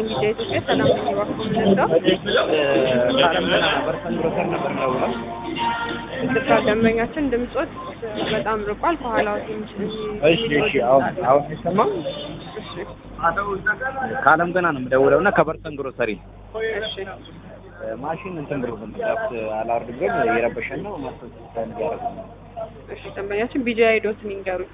ቢጫ ኢትዮጵያ ሰላም ነኝ። እባክዎ ምን ልርዳው? ከአለም ገና ነበር ሰንብሮሰር ነበር ደውለው። ይቅርታ ደንበኛችን ድምጾት በጣም ርቋል። ከኋላው ትንሽ እሺ አሁን አይሰማም? እሺ ከአለም ገና ነው የምደውለው እና ከበርተን ግሮሰሪ እሺ ማሽን እንትን ብሎ ድረስ አላርድም እየረበሸን ነው ማስተካከል ያደርጉ። እሺ ደንበኛችን ቢጂአይ ዶት ንገሩኝ።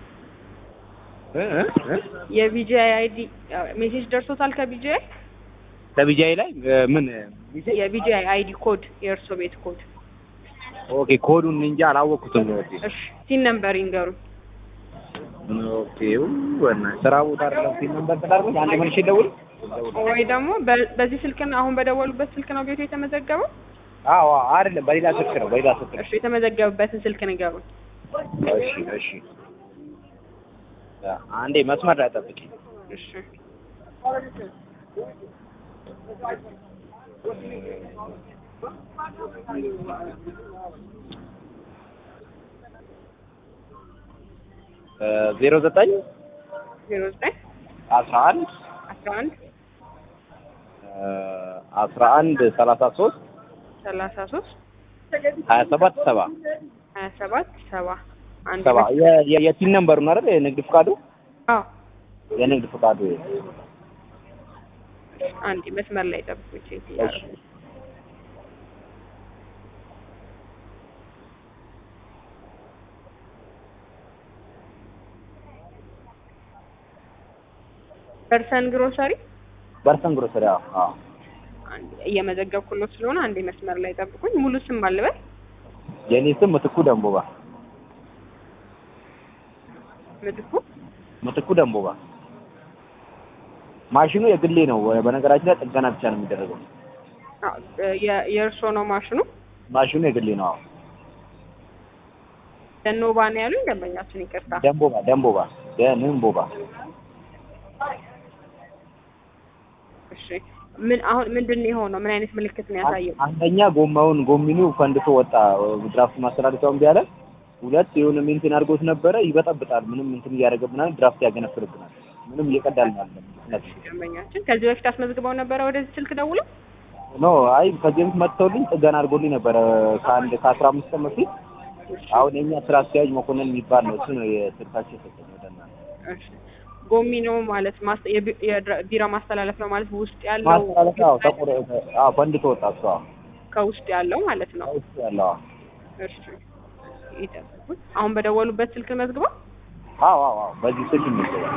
የቢጂአይ አይዲ ሜሴጅ ደርሶታል? ከቢጂአይ ላይ ምን የቢጂአይ አይዲ ኮድ የእርሶ ቤት ኮድ? ኦኬ ኮዱን እንጃ አላወቅኩትም ነው። እሺ ሲን ነምበር ይንገሩኝ። ኦኬ ወና ስራ ቦታ አይደለም ሲን ነምበር ተዳርጎ አንዴ መልሼ ደውል ወይ ደግሞ በዚህ ስልክ ነው አሁን በደወሉበት ስልክ ነው ቤቱ የተመዘገበው? አዎ አይደለም በሌላ ስልክ ነው እሺ የተመዘገበበትን ስልክ ንገሩኝ። እሺ አንዴ መስመር ላይ ጠብቂ። እሺ 09 11 33 27 7 የቲን ነምበሩ ነው አይደል? የንግድ ፍቃዱ? አዎ የንግድ ፍቃዱ። አንዴ መስመር ላይ ጠብቁኝ። በርተን ግሮሰሪ አዎ አንዴ እየመዘገብኩለት ስለሆነ አንዴ መስመር ላይ ጠብቁኝ። ሙሉ ስም አልበል? የኔ ስም ምትኩ ደንቦባ። ምትኩ ደንቦባ። ማሽኑ የግሌ ነው። በነገራችን ላይ ጥገና ብቻ ነው የሚደረገው። የእርሶ ነው ማሽኑ? ማሽኑ የግሌ ነው። አዎ ደንቦባ ነው ያሉኝ ደንበኛችን? ይቅርታ ደንቦባ። እሺ አሁን ምንድነው የሆነው? ምን አይነት ምልክት ነው ያሳየው? አንደኛ ጎሚኑ ፈንድቶ ወጣ። ድራፍት ማስተላለፊያውን ቢያለ ሁለት የሆነ ሜንቴን አድርጎት ነበረ። ይበጠብጣል። ምንም እንትን እያደረገብናል። ድራፍት ያገነፍልብናል። ምንም እየቀዳልን አይደለም። ደንበኛችን ከዚህ በፊት አስመዝግበው ነበረ ወደዚህ ስልክ ደውለው? ኖ አይ ከዚህ በፊት መጥተውልኝ ጥገና አድርጎልኝ ነበረ ከ15 ቀን በፊት። አሁን የኛ ስራ አስኪያጅ መኮንን የሚባል ነው እሱ ነው የስልካቸው የሰጠኝ ወደና። እሺ ጎሚኖ ማለት የቢራ ማስተላለፍ ነው ማለት ውስጥ ያለው ማስተላለፊያው ፈንድቶ ወጣ። እሱ ከውስጥ ያለው ማለት ነው። ከውስጥ ያለው እሺ ይጠብቁት። አሁን በደወሉበት ስልክ መዝግበው? አዎ በዚህ ስልክ ይመዘጋል።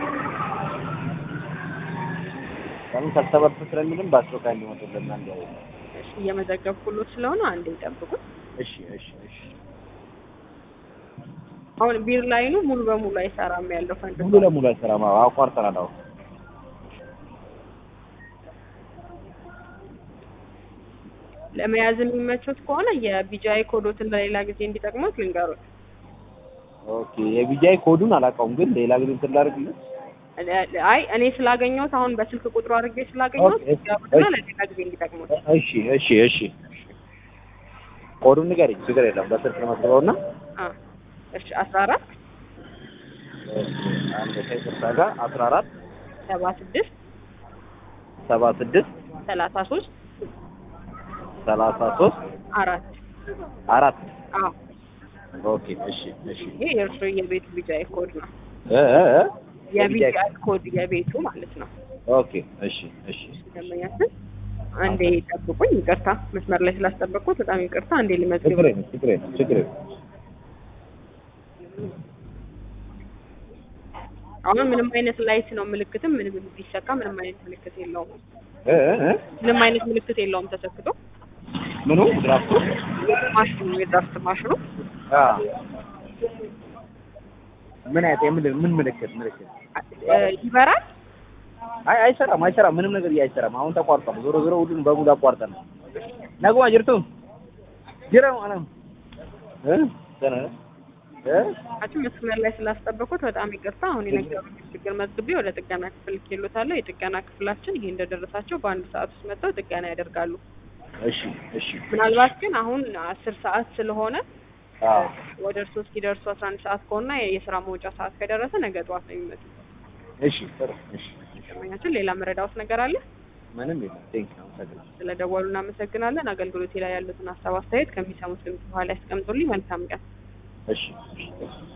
ከምን ተሰበርኩ ስለሚልም ባስቶካ እንዲመጡልና እንዲያው እሺ እየመዘገብኩሎት ስለሆነ አንዴ ይጠብቁት። እሺ አሁን ቢር ላይኑ ሙሉ በሙሉ አይሰራም ያለው ፈንድ ሙሉ ለሙሉ አይሰራም። አቋርጠናል። አዎ ለመያዝ የሚመቹት ከሆነ የቢጂአይ ኮዶትን ለሌላ ጊዜ እንዲጠቅሙት ልንገሩት። ኦኬ የቢጂአይ ኮዱን አላውቀውም፣ ግን ሌላ ጊዜ እንትን ላድርግልህ። አይ እኔ ስላገኘሁት አሁን በስልክ ቁጥሩ አድርጌ ስላገኘሁት ያውቁትና ለሌላ ጊዜ እንዲጠቅሙት። እሺ ኮዱን ንገሪኝ። ችግር የለም በስልክ መስበውና እሺ 14 አንድ ከይቅርታ ጋር 14 76 33 4 አዎ ኦኬ እሺ ይሄ የእርሶ የቤቱ ቢጂአይ ኮድ ነው። የቢጂአይ ኮድ የቤቱ ማለት ነው። ኦኬ እሺ ደንበኛችን አንዴ ጠብቁኝ። ይቅርታ መስመር ላይ ስላስጠበቅኩት በጣም ይቅርታ። አንዴ ልመዝግብ። ችግር የለም አሁን ምንም አይነት ላይት ነው ምልክትም ምንም ቢሰካ ምንም አይነት ምልክት የለውም። ምንም አይነት ምልክት የለውም ተሰክቶ። ምኑ ድራፍቱ ማሽኑ የድራፍት ማሽኑ ምን ምልክት ይበራል? አይሰራም። ምንም ነገር አይሰራም። አሁን ተቋርጧል። ዞሮ ሁሉን በሙሉ አቋርጠናል። ነገዋ ጅርቱ ጅራው አለም መስመር ላይ ስላስጠበቁት በጣም ይቅርታ። አሁን የነገሩኝ ችግር መዝግቤ ወደ ጥገና ክፍል ልኬልዎታለሁ። የጥገና ክፍላችን ይሄ እንደደረሳቸው በአንድ ሰዓት ውስጥ መጥተው ጥገና ያደርጋሉ። እሺ ምናልባት ግን አሁን 10 ሰዓት ስለሆነ ወደ እርሶ እስኪደርሱ 11 ሰዓት ከሆነ የስራ መውጫ ሰዓት ከደረሰ ነገ ጠዋት ነው የሚመጡት። እሺ ሌላ መረዳዎት ነገር አለ? ምንም የለም። ቴንክ ነው። አመሰግናለሁ። ስለደወሉ እናመሰግናለን። አገልግሎቴ ላይ ያሉትን ሀሳብ አስተያየት ከሚሰሙት ድምጽ በኋላ ያስቀምጡልኝ። መልካም ቀን። እሺ እሺ።